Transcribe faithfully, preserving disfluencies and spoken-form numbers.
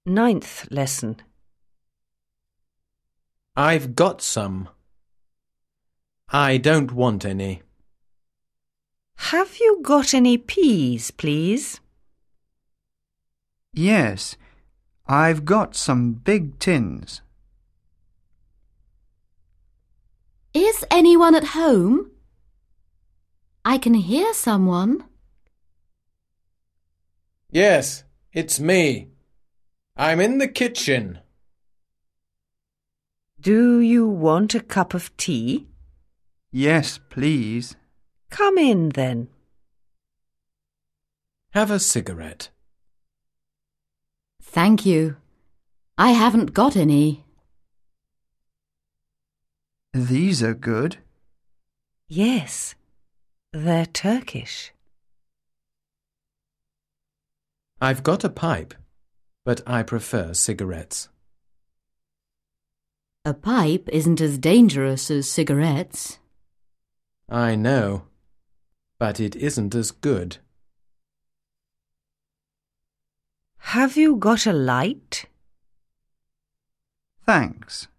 Ninth lesson. I've got some. I don't want any. Have you got any peas, please? Yes, I've got some big tins. Is anyone at home? I can hear someone. Yes, it's me. I'm in the kitchen. Do you want a cup of tea? Yes, please. Come in then. Have a cigarette. Thank you. I haven't got any. These are good. Yes, they're Turkish. I've got a pipe, but I prefer cigarettes. A pipe isn't as dangerous as cigarettes. I know, but it isn't as good. Have you got a light? Thanks.